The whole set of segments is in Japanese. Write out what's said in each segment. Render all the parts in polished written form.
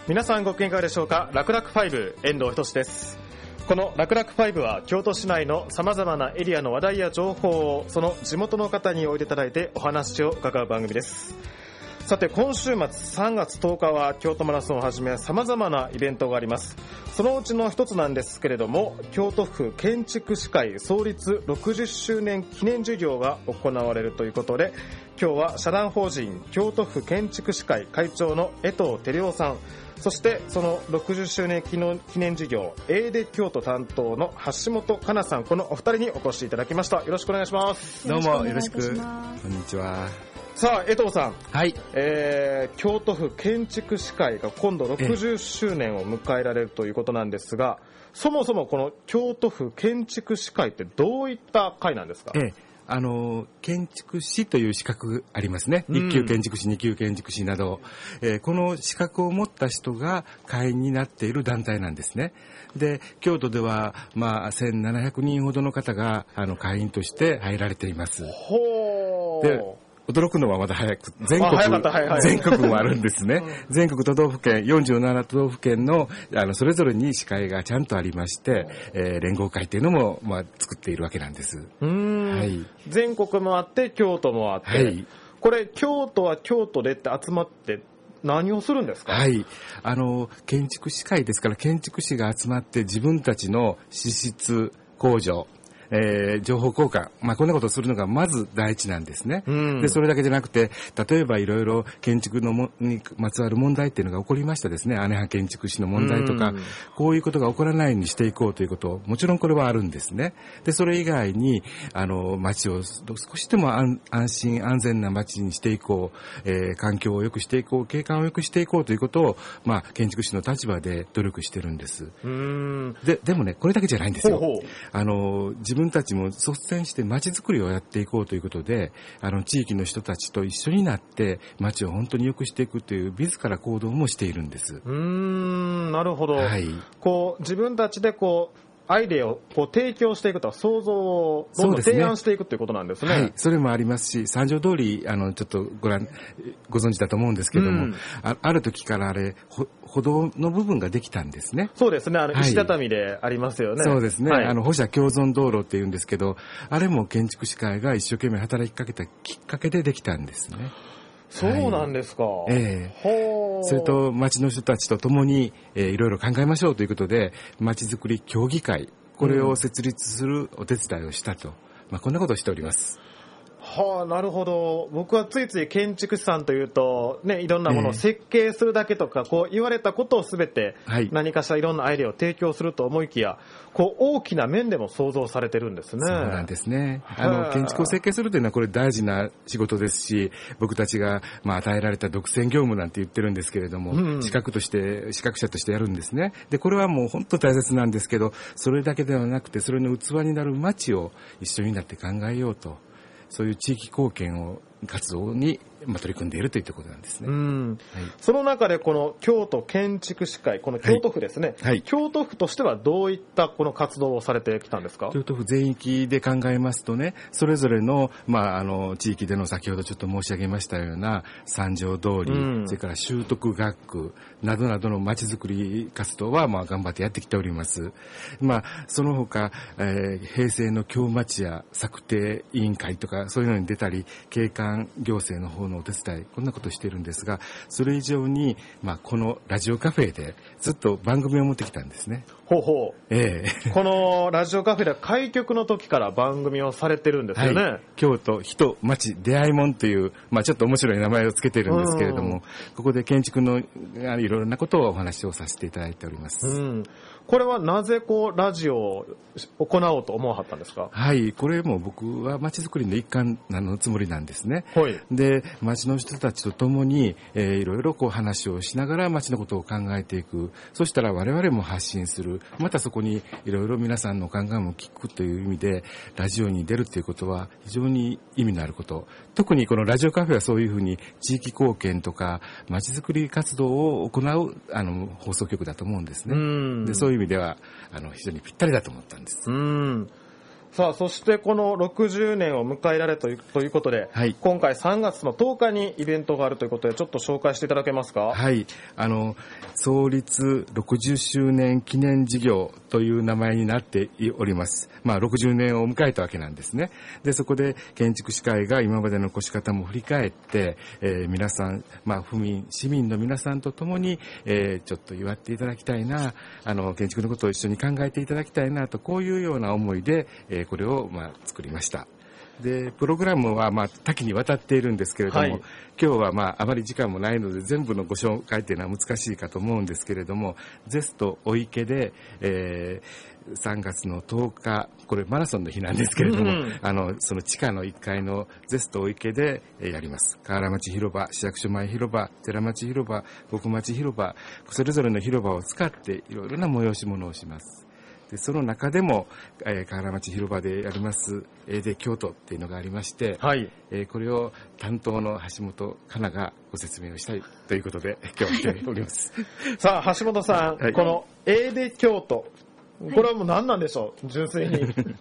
皆さんご機嫌いかがでしょうか。楽々5、遠藤仁です。この楽々5は京都市内の様々なエリアの話題や情報をその地元の方においでいただいてお話を伺う番組です。さて、今週末3月10日は京都マラソンをはじめ様々なイベントがあります。そのうちの一つなんですけれども、京都府建築士会創立60周年記念授業が行われるということで、今日は社団法人京都府建築士会会長の江藤照夫さん、そしてその60周年記念事業エーデ京都担当の橋本香奈さん、このお二人にお越しいただきました。よろしくお願いします。 どうもよろしく。こんにちは。 さあ江藤さん、 はい、 京都府建築士会が今度60周年を迎えられるということなんですが、そもそもこの京都府建築士会ってどういった会なんですか？ 建築士という資格ありますね。1級建築士、2級建築士など、この資格を持った人が会員になっている団体なんですね。で、京都では、1700人ほどの方が会員として入られています。 ほー。 で、驚くのはまだ早く、全国もあるんですね。全国都道府県、47都道府県の、それぞれに司会がちゃんとありまして、連合会っていうのも、作っているわけなんです。 はい、全国もあって、京都もあって、はい、これ、京都は京都でって集まって、何をするんですか？ はい。建築士会ですから、建築士が集まって自分たちの資質向上、情報交換、こんなことをするのがまず第一なんですね。で、それだけじゃなくて、例えばいろいろ建築にまつわる問題っていうのが起こりましたですね。姉派建築士の問題とか、こういうことが起こらないようにしていこうということ、もちろんこれはあるんですね。で、それ以外に、街を少しでも安心安全な街にしていこう、環境を良くしていこう、景観を良くしていこうということを、建築士の立場で努力してるんです。でもね、これだけじゃないんですよ。自分たちも率先して街づくりをやっていこうということで、地域の人たちと一緒になって街を本当に良くしていくという自ら行動もしているんです。 なるほど。 はい、 自分たちでアイデアを提供していくとか、想像をどんどん提案していくということなんですね。 はい、それもありますし、三条通りちょっとご存知だと思うんですけども、ある時から歩道の部分ができたんですね。 そうですね。石畳でありますよね。 そうですね。歩舎共存道路って言うんですけど、あれも建築士会が一生懸命働きかけたきっかけでできたんですね。 そうなんですか。 それと町の人たちと共に、いろいろ考えましょうということで、町づくり協議会、これを設立するお手伝いをしたと、こんなことをしております。 なるほど。僕はついつい建築士さんというと、ね、いろんなものを設計するだけとか、言われたことをすべて何かしらいろんなアイデアを提供すると思いきや、大きな面でも想像されてるんですね。 そうなんですね。建築を設計するというのはこれ大事な仕事ですし、僕たちが与えられた独占業務なんて言ってるんですけれども、資格者としてやるんですね。で、これはもう本当大切なんですけど、それだけではなくて、それの器になる街を一緒になって考えようと。そういう地域貢献活動に取り組んでいるということなんですね。 その中でこの京都建築士会、この京都府ですね、京都府としてはどういったこの活動をされてきたんですか？ 京都府全域で考えますとね、それぞれの、地域での先ほどちょっと申し上げましたような三条通り、それから修徳学区などなどの街づくり活動は頑張ってやってきております。その他、平成の京町や策定委員会とかそういうのに出たり、景観行政の方のお手伝い、こんなことをしているんですが、それ以上に、このラジオカフェでずっと番組を持ってきたんですね。このラジオカフェでは開局の時から番組をされてるんですよね。 京都人町出会いもんという、ちょっと面白い名前をつけているんですけれども、ここで建築のいろいろなことをお話をさせていただいております。 これはなぜラジオを行おうと思わはったんですか？ はい、これも僕は街づくりの一環のつもりなんですね。で、街の人たちと共に、いろいろ話をしながら街のことを考えていく。そしたら我々も発信する。またそこにいろいろ皆さんの考えも聞くという意味で、ラジオに出るということは非常に意味のあること。特にこのラジオカフェはそういうふうに地域貢献とか街づくり活動を行う放送局だと思うんですね。で、そういう意味では非常にぴったりだと思ったんです。 さあ、そしてこの60年を迎えられということで、 はい、 今回3月の10日にイベントがあるということで、ちょっと紹介していただけますか？ はい。創立60周年記念事業という名前になっております。60年を迎えたわけなんですね。で、そこで建築士会が今までの越し方も振り返って、皆さん、府民、市民の皆さんと共に、ちょっと祝っていただきたいな、建築のことを一緒に考えていただきたいなと、こういうような思いで、これを作りました。で、プログラムは多岐にわたっているんですけれども、はい、今日はあまり時間もないので全部のご紹介というのは難しいかと思うんですけれども、ゼストお池で、3月の10日、これマラソンの日なんですけれども、その地下の1階のゼストお池でやります。河原町広場、市役所前広場、寺町広場、国町広場、それぞれの広場を使っていろいろな催し物をします。で、その中でも、河原町広場でやりますエーデ京都っていうのがありまして、はい、これを担当の橋本香奈がご説明をしたいということで今日は来ておりますさあ、橋本さん、はい、このエーデ京都、これはもう何なんでしょう、純粋に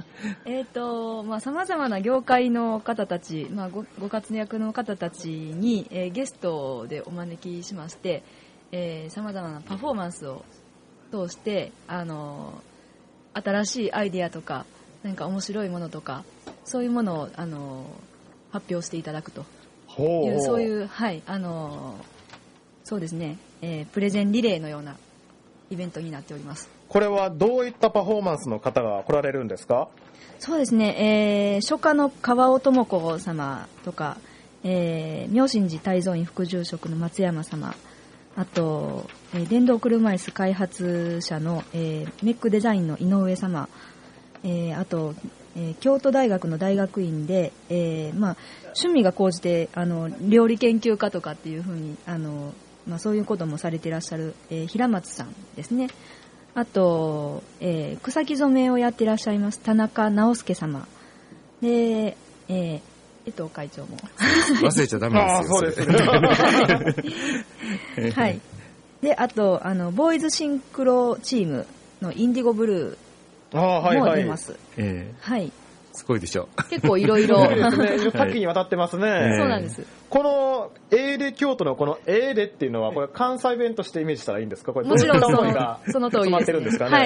様々な業界の方たち、ご活躍の方たちに、ゲストでお招きしまして、様々なパフォーマンスを通して新しいアイディアとか何か面白いものとかそういうものを発表していただくというそういう、はい、そうですね、プレゼンリレーのようなイベントになっております。 これはどういったパフォーマンスの方が来られるんですか？ そうですね、書家の川尾智子様とか、妙心寺泰蔵院副住職の松山様、あと、電動車椅子開発者の、メックデザインの井上様、あと、京都大学の大学院で、趣味が高じて料理研究家とかっていうふうにそういうこともされていらっしゃる、平松さんですね。あと、草木染めをやっていらっしゃいます田中直介様で、江藤会長も忘れちゃダメですよ。 そうですねはい。で、あとボーイズシンクロチームのインディゴブルーも出ます。はい。 すごいでしょ。 結構いろいろ多岐にわたってますね。 そうなんです。 このエーデ京都のこのエーデっていうのはこれ関西弁としてイメージしたらいいんですか？これもちろんどういった思いが詰まってるんですかね。 はい。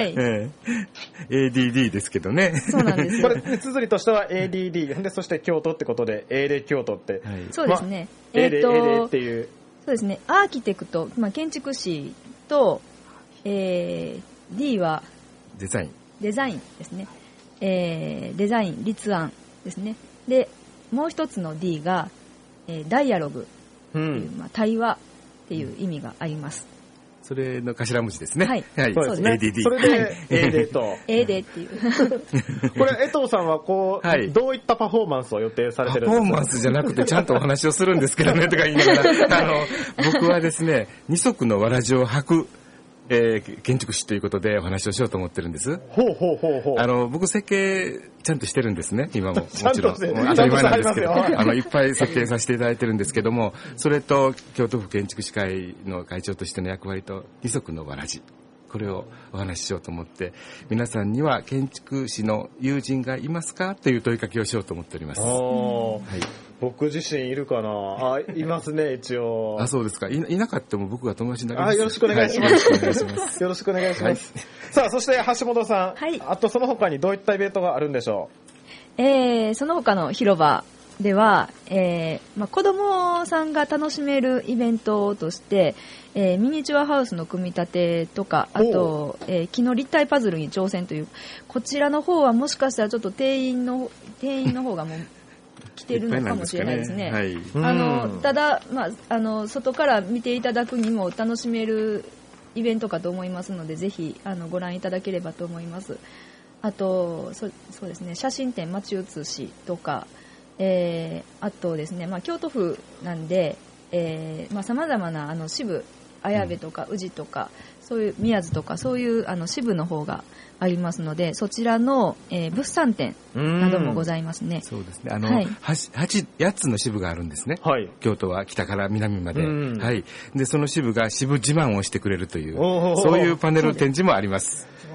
ADD ですけどね。 そうなんです。 これ綴りとしては ADD で、そして京都ってことでエーデ京都って。 はい、そうですね。 エーデっていう。 そうですね。アーキテクト、建築士と、D はデザインですね。デザイン、立案ですね。で、もう一つの D が、ダイアログっていう、対話っていう意味があります。 それの頭文字ですね。 はい。 はい、そうですね。 ADD。 それで、AD と。 AD っていう。 これ、江藤さんはどういったパフォーマンスを予定されてるんですか？ パフォーマンスじゃなくてちゃんとお話をするんですけどね、とか言いながら。僕はですね、二足のわらじを履く、建築士ということでお話をしようと思ってるんです。僕設計ちゃんとしてるんですね、今も。もちろん。当たり前なんですけど、いっぱい設計させていただいてるんですけども、それと京都府建築士会の会長としての役割と二足のわらじ。これをお話ししようと思って、皆さんには建築士の友人がいますかという問いかけをしようと思っております。 はい、僕自身いるかな？いますね、一応。 そうですか。いなかったも僕が友達になります。 よろしくお願いします。よろしくお願いします。さあ、そして橋本さん。 はい。 あとその他にどういったイベントがあるんでしょう？その他の広場では、子供さんが楽しめるイベントとして、ミニチュアハウスの組み立てとか、あと、木の立体パズルに挑戦という、こちらの方はもしかしたらちょっと定員の方がもう来てるのかもしれないですね。ただ、外から見ていただくにも楽しめるイベントかと思いますので、ぜひご覧いただければと思います。あと、そうですね、写真展町写しとか、あとですね、京都府なんで、様々な支部、綾部とか宇治とか、そういう宮津とか、そういう支部の方がありますので、そちらの、物産展などもございますね。 そうですね。8つの支部があるんですね。はい。京都は北から南まで。はい。で、その支部が支部自慢をしてくれるという、そういうパネル展示もあります。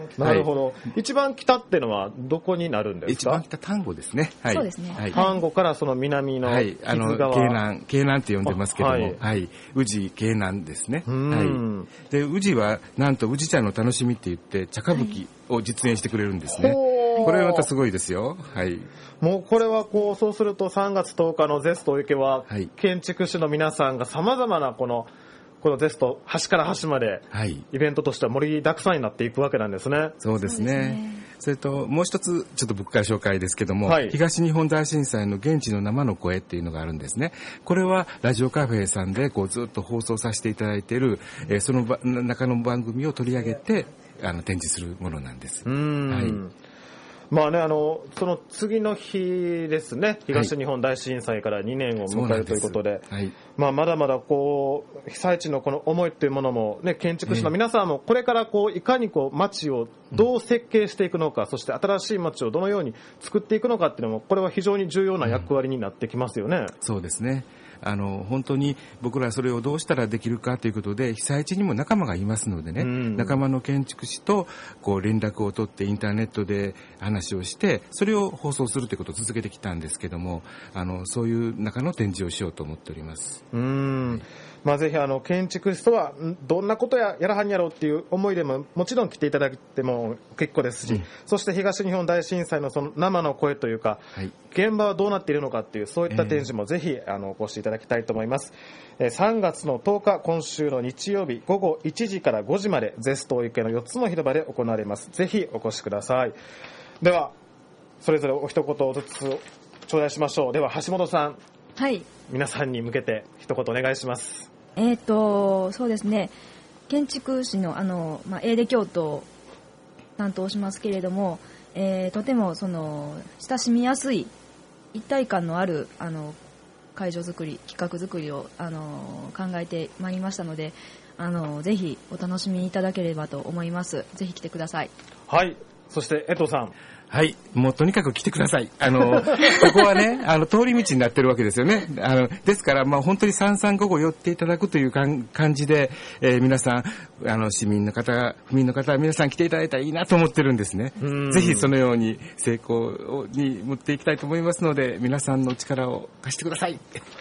なるほど、一番北っていうのはどこになるんですか？ 一番北丹後ですね。はい。 そうですね。 丹後からその南の木津川、 京南って呼んでますけども、宇治京南ですね。はい。で、宇治はなんと宇治茶の楽しみって言って茶歌舞伎を実演してくれるんですね。これはまたすごいですよ。はい。 もうこれはそうすると3月10日のゼスト池は、建築士の皆さんが様々なこのゼスト端から端まで、イベントとしては盛りだくさんになっていくわけなんですね。 そうですね。それともう一つちょっと僕から紹介ですけども、東日本大震災の現地の生の声っていうのがあるんですね。これはラジオカフェさんでずっと放送させていただいている、その中の番組を取り上げて展示するものなんです。 まあね、その次の日ですね、東日本大震災から2年を迎えるということで、まあ、まだまだ被災地のこの思いというものも、ね、建築士の皆さんもこれからいかに街をどう設計していくのか、そして新しい街をどのように作っていくのかっていうのも、これは非常に重要な役割になってきますよね。 そうですね。本当に僕らそれをどうしたらできるかということで、被災地にも仲間がいますのでね、仲間の建築士と連絡を取ってインターネットで話をして、それを放送するということを続けてきたんですけども、そういう中の展示をしようと思っております。 まあ、ぜひ建築士とはどんなことやらはんやろうっていう思いでももちろん来ていただいても結構ですし、そして東日本大震災のその生の声というか、現場はどうなっているのかっていうそういった展示もぜひお越しいただきたいと思います。3月の10日今週の日曜日午後1時から5時までゼスト池の4つの広場で行われます。ぜひお越しください。ではそれぞれお一言ずつ頂戴しましょう。では橋本さん、皆さんに向けて一言お願いします。 そうですね、建築士の営で京都を担当しますけれども、とても親しみやすい一体感のある会場作り、企画作りを考えてまいりましたので、ぜひお楽しみいただければと思います。ぜひ来てください。 はい。そして江藤さん。 はい。もうとにかく来てください。ここはね、通り道になってるわけですよね。ですから、本当に3355寄っていただくという感じで、皆さん、市民の方、府民の方、皆さん来ていただいたらいいなと思ってるんですね。ぜひそのように成功に持っていきたいと思いますので、皆さんの力を貸してください。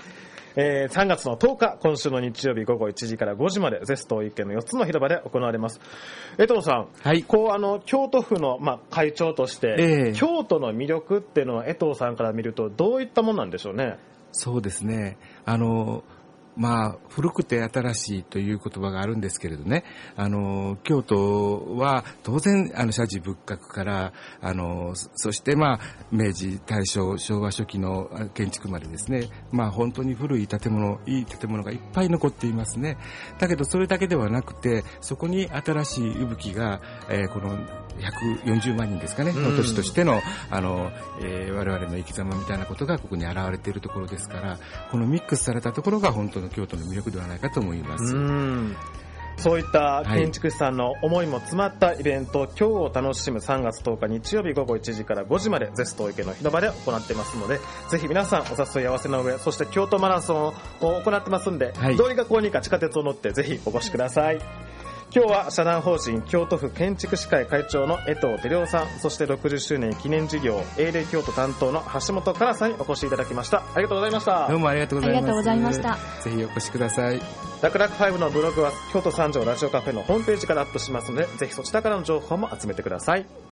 3月の10日今週の日曜日午後1時から5時までゼスト池の4つの広場で行われます。江藤さん、京都府の、会長として、京都の魅力っていうのは江藤さんから見るとどういったものなんでしょうね。 そうですね、古くて新しいという言葉があるんですけれどね、京都は当然社寺仏閣からそして明治大正昭和初期の建築までですね、本当に古い建物、いい建物がいっぱい残っていますね。だけどそれだけではなくて、そこに新しい息吹が、この140万人ですかね、の都市としての我々の生き様みたいなことがここに現れているところですから、このミックスされたところが本当の京都の魅力ではないかと思います。 そういった建築士さんの思いも詰まったイベント、今日を楽しむ3月10日日曜日午後1時から5時までゼスト池の広場で行ってますので、ぜひ皆さんお誘い合わせの上、そして京都マラソンを行ってますんで、どういう学校にか地下鉄を乗ってぜひお越しください。今日は社団法人京都府建築士会会長の江藤照夫さん、そして60周年記念事業英霊京都担当の橋本香奈さんにお越しいただきました。ありがとうございました。 どうもありがとうございます。 ありがとうございました。 ぜひお越しください。 楽々5のブログは京都三条ラジオカフェのホームページからアップしますので、ぜひそちらからの情報も集めてください。